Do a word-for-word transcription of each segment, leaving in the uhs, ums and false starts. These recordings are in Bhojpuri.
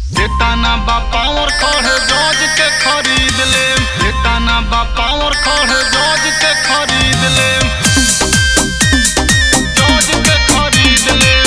बेटाना बापा और खड़े जॉज के खरीद ले, बेटाना बापा और खड़े जॉज के खरीद ले, जॉज के खरीद ले,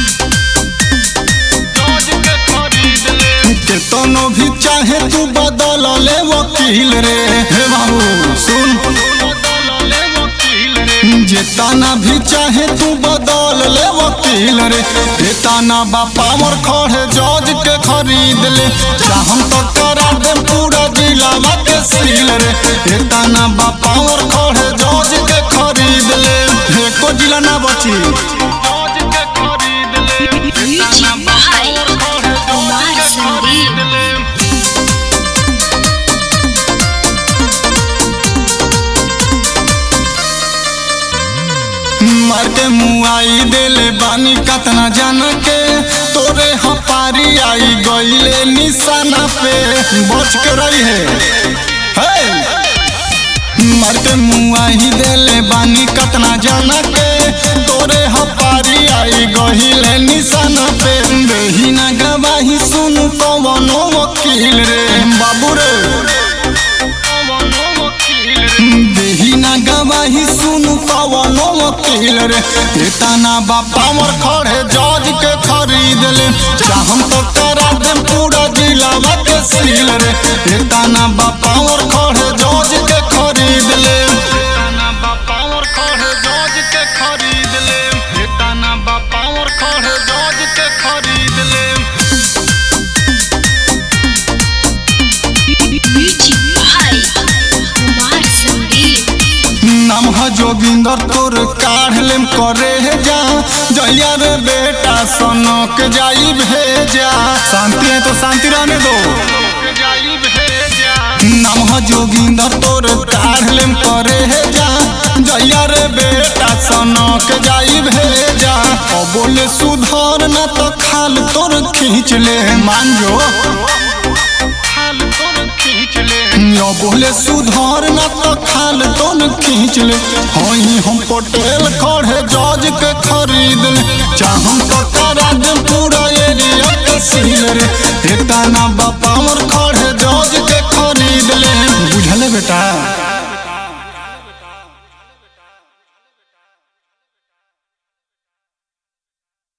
जॉज के खरीद ले। केतनो भी चाहे तू बदल ले वकील रे, हे बाबू सुन बदल ले वकील रे, जेताना भी चाहे तू बदल ले वकील रे, बेटाना बापा और खड़े जॉज के खरीद ले, चाहम तो करा दे पूरा जिलावा के सील रे, बेटाना बापा और खड़े जॉज के खरीद ले, एको जिला ना बची जॉज के खरीद ले, बेटाना बापा और खड़े जॉज के खरीद ले। मार के मुआई देले बानी कतना जान के, तोरे हपारी आई गईले निशाना पे, बच के रही है हे। मार के मुआई देले बानी कतना जान के, तोरे हपारी आई गईले निशाना पे, देही ना गवाही सुनु कवनो वकील रे बाबू रे, देही ना गवाही सुनु कवनो वकील रे, बेटाना बापा और खड़े जॉज के खरीद ले, चाहम तो करा दे पूरा जिलावा के सील रे, बेटाना बापा और खड़े जॉज के खरीद ले, बेटाना बापा और खड़े जॉज के खरीद ले, बेटाना बापा और खड़े जॉज के खरीद ले। नाम है जोगिंदर तोर काढ़ लेम करे जा, जैया रे बेटा सनक जाई भेजा, शांति है तो शांति रहने दो, नाम है जोगिंदर तोर काढ़ लेम करे जा, जैया रे बेटा सनक जाई भेजा, ओ बोले सुधर ना तो खाल तोर खींच ले, मान जो यो बोले सुधार ना तो खाल तो न खींच ले, हई हम पटेल खड़े जॉज के खरीद ले, चाहम तो करा दे पूरा एरिया के सील रे, बेटाना बापा और खड़े जॉज के खरीद ले, बुझले बेटा।